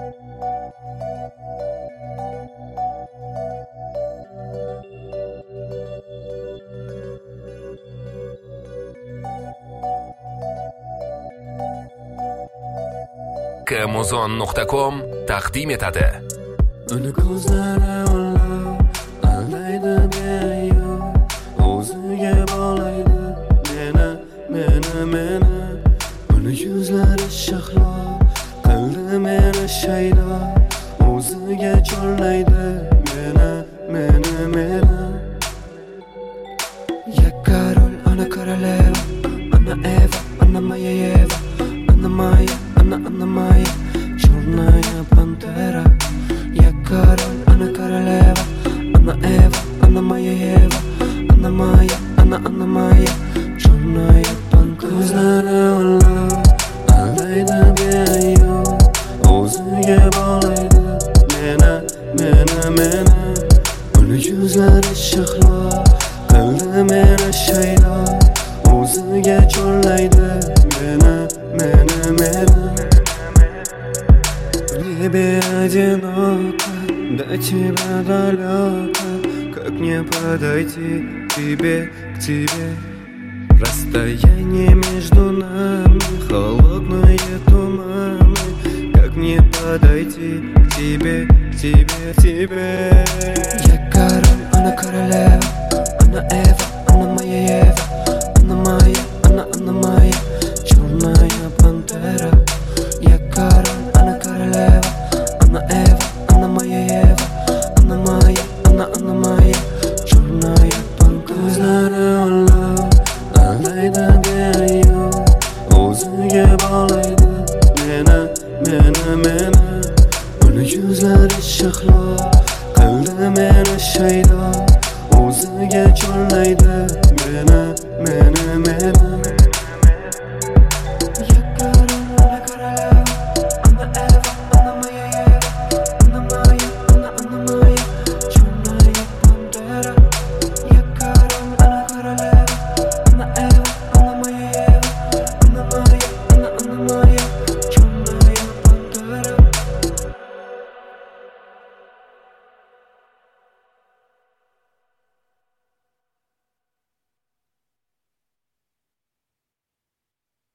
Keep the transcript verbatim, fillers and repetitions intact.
kamuzon nuqta com taqdim etadi. Uni ko'zlari ollab aldaydi beayov, o'ziga bog'laydi meni, meni, meni. Uni yuzlari shahlo qildi meni shaydo, o'ziga chorlaydi meni, meni, meni. Я король, она королева, она Эва, она моя Ева, она моя, она, она моя черная пантера. Я король, она королева, она Эва, она моя Ева, она моя, она, она моя черная пантера. Ko'zlari ollab aldaydi beayov, o'ziga bog'laydi meni, meni, meni. Uni yuzlari shahlo qildi meni shaydo, o'ziga chorlaydi meni, meni, meni. В небе одиноко, до тебя далеко, как мне подойти к тебе, к тебе? Расстояние между нами, холодные туманы, как мне подойти к тебе, к тебе, к тебе? Я король, она королева, она Эва, она моя Ева, она моя, она, она моя черная пантера. Я король, она королева, она Эва, она моя Ева, она моя, она, она моя черная пантера. Ko'zlari ollab aldaydi beayov, o'ziga bog'laydi meni, meni, meni. Uni yuzlari shahlo qildi meni shaydo, o'ziga chorlaydi meni, meni, meni.